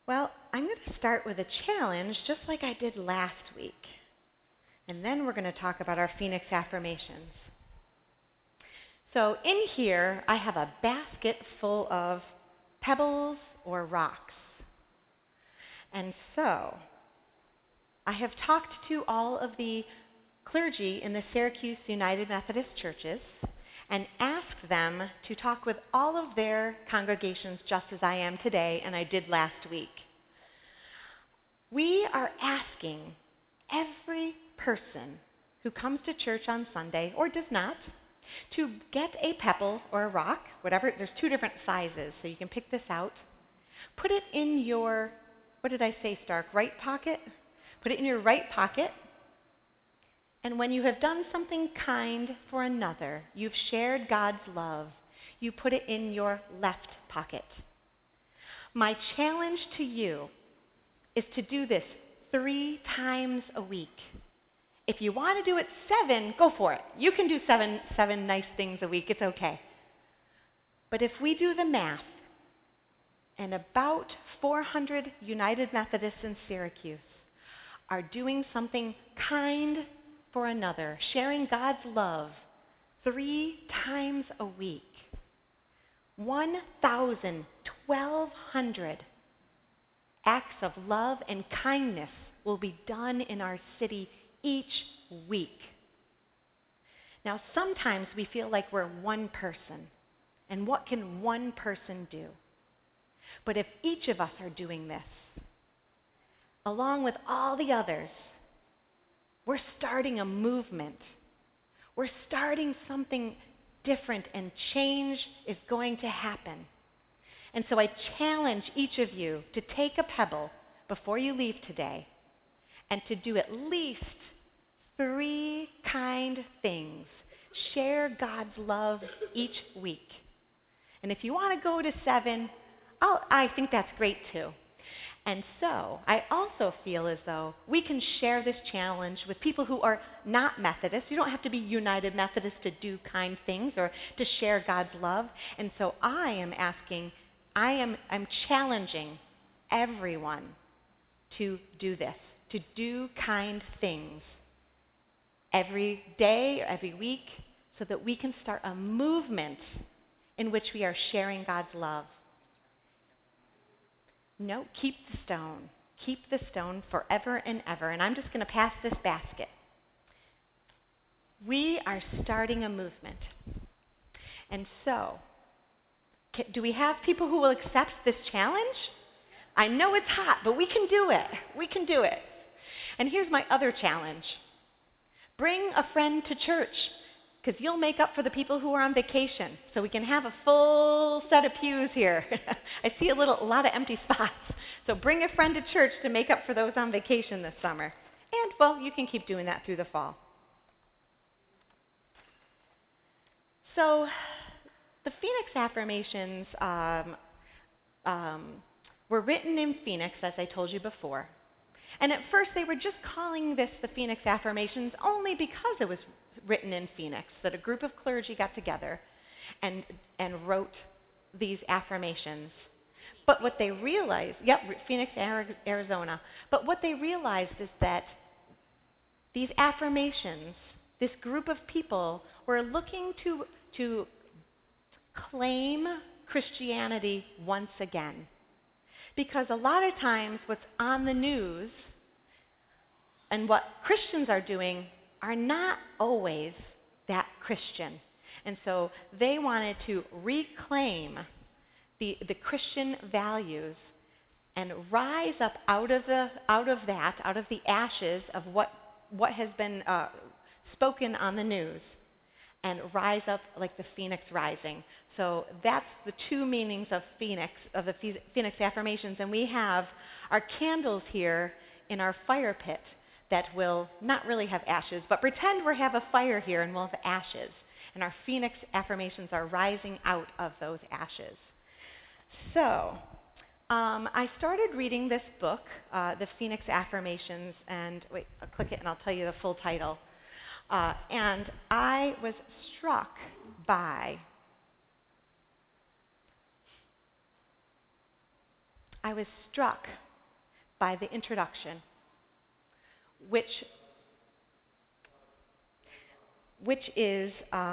Well, I'm going to start with a challenge just like I did last week. And then we're going to talk about our Phoenix affirmations. So in here, I have a basket full of pebbles or rocks. And so I have talked to all of the clergy in the Syracuse United Methodist churches and asked them to talk with all of their congregations just as I am today and I did last week. We are asking every person who comes to church on Sunday or does not to get a pebble or a rock, whatever. There's two different sizes, so you can pick this out. Put it in your, what did I say, Stark, right pocket? Put it in your right pocket. And when you have done something kind for another, you've shared God's love, you put it in your left pocket. My challenge to you is to do this 3 times a week. If you want to do it 7, go for it. You can do seven nice things a week. It's okay. But if we do the math, and about 400 United Methodists in Syracuse are doing something kind for another, sharing God's love 3 times a week, 1,200 acts of love and kindness will be done in our city each week. Now, sometimes we feel like we're one person, and what can one person do? But if each of us are doing this, along with all the others, we're starting a movement. We're starting something different, and change is going to happen. And so I challenge each of you to take a pebble before you leave today and to do at least 3 kind things. Share God's love each week. And if you want to go to 7, I think that's great too. And so I also feel as though we can share this challenge with people who are not Methodists. You don't have to be United Methodist to do kind things or to share God's love. And so I'm challenging everyone to do this, to do kind things every day or every week so that we can start a movement in which we are sharing God's love. No, keep the stone. Keep the stone forever and ever. And I'm just going to pass this basket. We are starting a movement. And so, do we have people who will accept this challenge? I know it's hot, but we can do it. We can do it. And here's my other challenge. Bring a friend to church, because you'll make up for the people who are on vacation. So we can have a full set of pews here. I see a lot of empty spots. So bring a friend to church to make up for those on vacation this summer. And, well, you can keep doing that through the fall. So the Phoenix affirmations were written in Phoenix, as I told you before. And at first they were just calling this the Phoenix affirmations only because it was written in Phoenix, that a group of clergy got together and wrote these affirmations. But what they realized, Phoenix, Arizona. But what they realized is that these affirmations, this group of people were looking to claim Christianity once again. Because a lot of times what's on the news and what Christians are doing are not always that Christian. And so they wanted to reclaim the Christian values and rise up out of the ashes of what has been spoken on the news, and rise up like the phoenix rising. So that's the 2 meanings of Phoenix, of the Phoenix affirmations. And we have our candles here in our fire pit that will not really have ashes, but pretend we have a fire here and we'll have ashes. And our Phoenix affirmations are rising out of those ashes. So I started reading this book, the Phoenix Affirmations, and wait, I'll click it and I'll tell you the full title. And I was struck by I was struck by the introduction, which is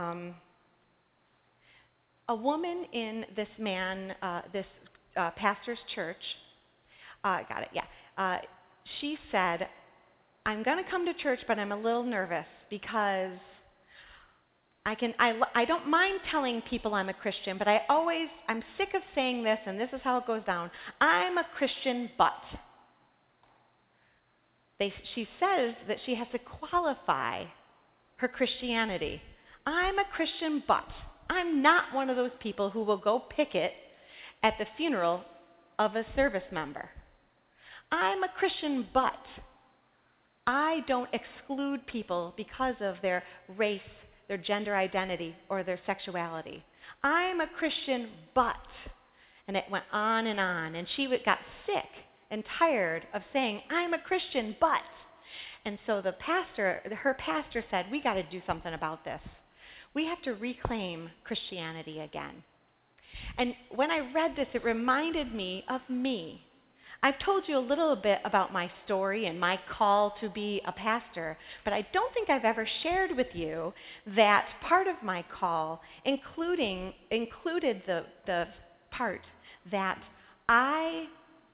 a woman in this pastor's church. Got it, yeah. She said, I'm going to come to church, but I'm a little nervous because I don't mind telling people I'm a Christian, but I'm sick of saying this, and this is how it goes down. I'm a Christian, but. She says that she has to qualify her Christianity. I'm a Christian, but I'm not one of those people who will go picket at the funeral of a service member. I'm a Christian, but I don't exclude people because of their race, their gender identity, or their sexuality. I'm a Christian, but. And it went on, and she got sick and tired of saying, I'm a Christian, but. And so her pastor said, we got to do something about this. We have to reclaim Christianity again. And when I read this, it reminded me of me. I've told you a little bit about my story and my call to be a pastor, but I don't think I've ever shared with you that part of my call included the part that I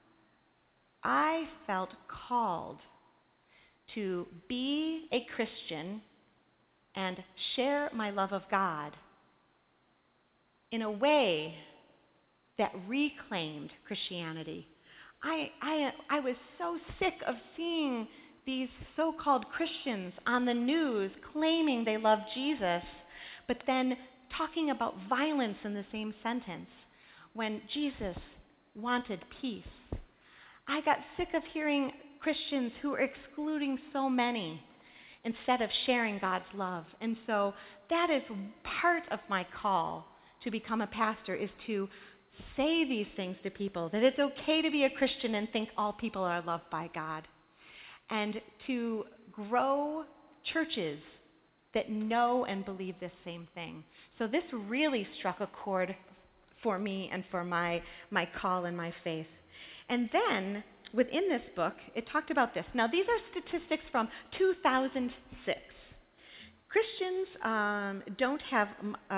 felt called to be a Christian and share my love of God in a way that reclaimed Christianity. I was so sick of seeing these so-called Christians on the news claiming they love Jesus, but then talking about violence in the same sentence when Jesus wanted peace. I got sick of hearing Christians who are excluding so many instead of sharing God's love. And so that is part of my call to become a pastor, is to say these things to people, that it's okay to be a Christian and think all people are loved by God, and to grow churches that know and believe this same thing. So this really struck a chord for me and for my call and my faith. And then within this book, it talked about this. Now, these are statistics from 2006. Christians don't have,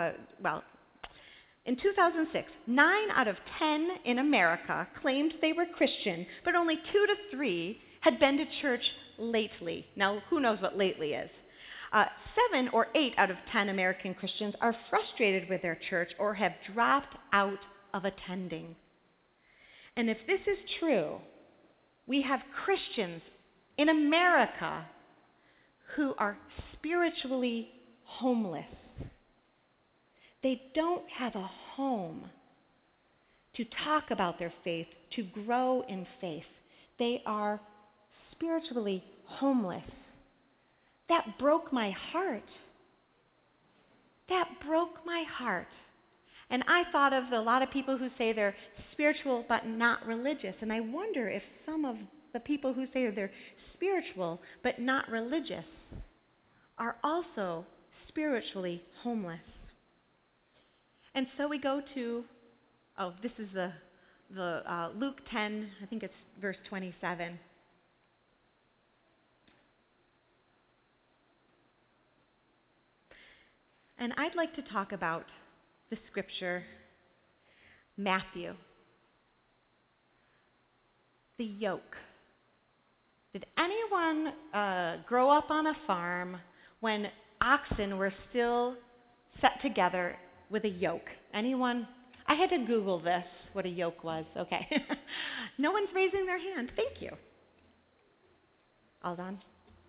in 2006, 9 out of 10 in America claimed they were Christian, but only 2 to 3 had been to church lately. Now, who knows what lately is? 7 or 8 out of 10 American Christians are frustrated with their church or have dropped out of attending. And if this is true, we have Christians in America who are spiritually homeless. They don't have a home to talk about their faith, to grow in faith. They are spiritually homeless. That broke my heart. That broke my heart. And I thought of a lot of people who say they're spiritual but not religious. And I wonder if some of the people who say they're spiritual but not religious are also spiritually homeless. And so we go to, this is the Luke 10, I think it's verse 27. And I'd like to talk about the scripture, Matthew. The yoke. Did anyone grow up on a farm when oxen were still set together with a yoke? Anyone? I had to Google this, what a yoke was. Okay. No one's raising their hand. Thank you. All done?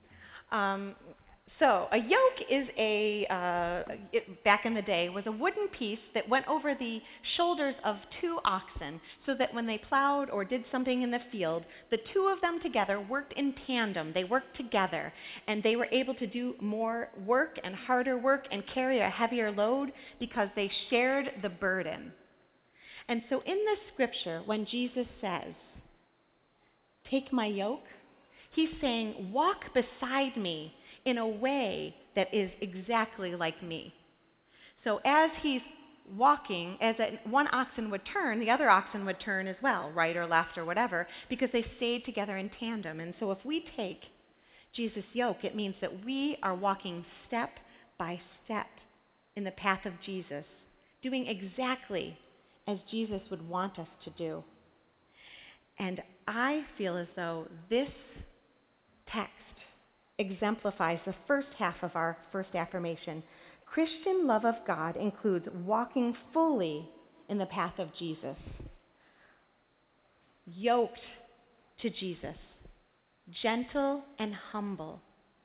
So a yoke is back in the day, was a wooden piece that went over the shoulders of 2 oxen so that when they plowed or did something in the field, the 2 of them together worked in tandem. They worked together, and they were able to do more work and harder work and carry a heavier load because they shared the burden. And so in this scripture, when Jesus says, "Take my yoke," he's saying, walk beside me in a way that is exactly like me. So as he's walking, one oxen would turn, the other oxen would turn as well, right or left or whatever, because they stayed together in tandem. And so if we take Jesus' yoke, it means that we are walking step by step in the path of Jesus, doing exactly as Jesus would want us to do. And I feel as though this text exemplifies the first half of our first affirmation. Christian love of God includes walking fully in the path of Jesus, yoked to Jesus, gentle and humble.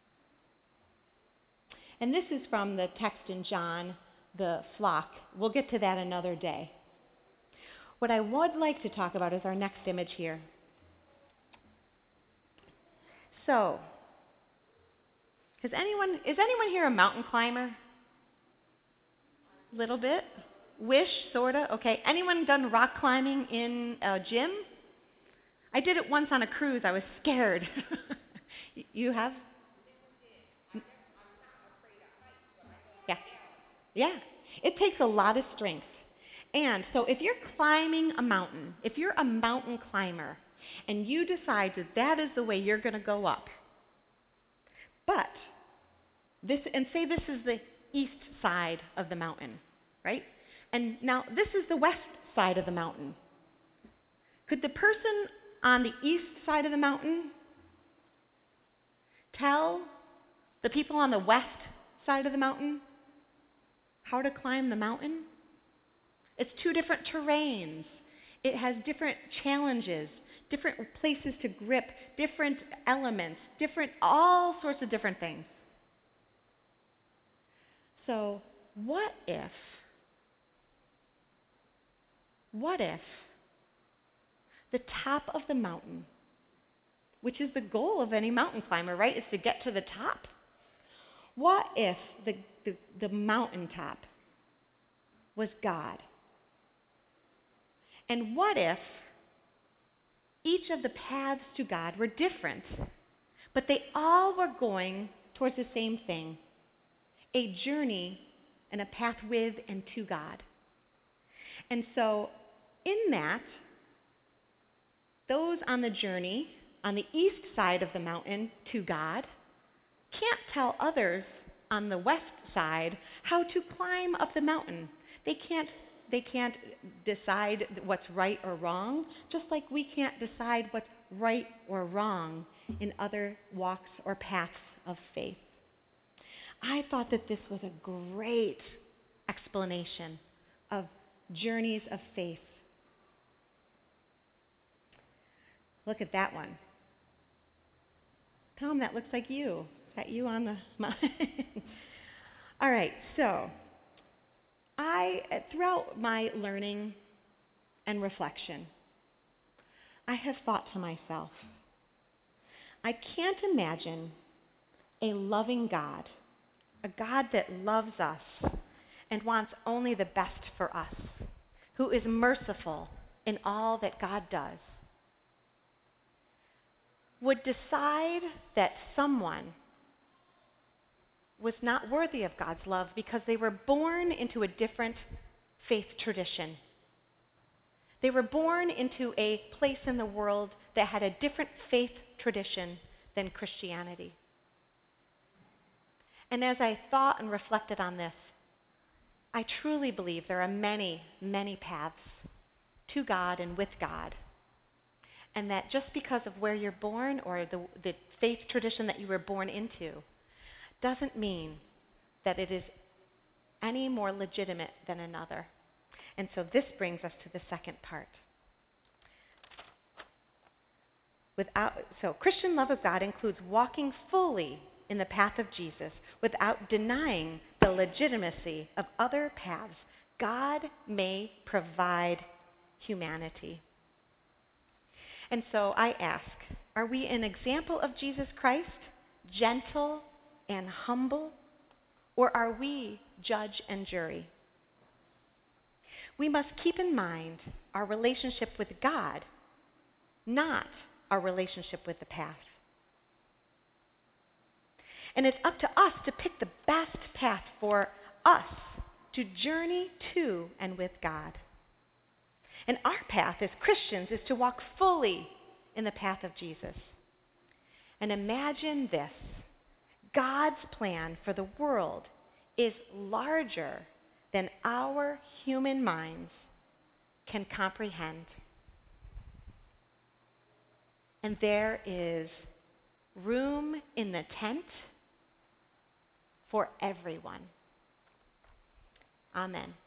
And this is from the text in John, the flock. We'll get to that another day. What I would like to talk about is our next image here. So, is anyone here a mountain climber? Little bit? Wish, sorta? Okay. Anyone done rock climbing in a gym? I did it once on a cruise. I was scared. You have? Yeah. Yeah. It takes a lot of strength. And so if you're climbing a mountain, if you're a mountain climber, and you decide that that is the way you're going to go up, and say this is the east side of the mountain, right? And now this is the west side of the mountain. Could the person on the east side of the mountain tell the people on the west side of the mountain how to climb the mountain? It's two different terrains. It has different challenges, different places to grip, different elements, all sorts of different things. So what if the top of the mountain, which is the goal of any mountain climber, right, is to get to the top? What if the mountaintop was God? And what if each of the paths to God were different, but they all were going towards the same thing, a journey and a path with and to God? And so in that, those on the journey on the east side of the mountain to God can't tell others on the west side how to climb up the mountain. They can't decide what's right or wrong, just like we can't decide what's right or wrong in other walks or paths of faith. I thought that this was a great explanation of journeys of faith. Look at that one. Tom, that looks like you. Is that you on the mountain? All right, so throughout my learning and reflection, I have thought to myself, I can't imagine a loving God, a God that loves us and wants only the best for us, who is merciful in all that God does, would decide that someone was not worthy of God's love because they were born into a different faith tradition. They were born into a place in the world that had a different faith tradition than Christianity. And as I thought and reflected on this, I truly believe there are many, many paths to God and with God. And that just because of where you're born or the faith tradition that you were born into doesn't mean that it is any more legitimate than another. And so this brings us to the second part. So Christian love of God includes walking fully in the path of Jesus without denying the legitimacy of other paths God may provide humanity. And so I ask, are we an example of Jesus Christ, gentle and humble, or are we judge and jury? We must keep in mind our relationship with God, not our relationship with the path. And it's up to us to pick the best path for us to journey to and with God. And our path as Christians is to walk fully in the path of Jesus. And imagine this: God's plan for the world is larger than our human minds can comprehend. And there is room in the tent for everyone. Amen.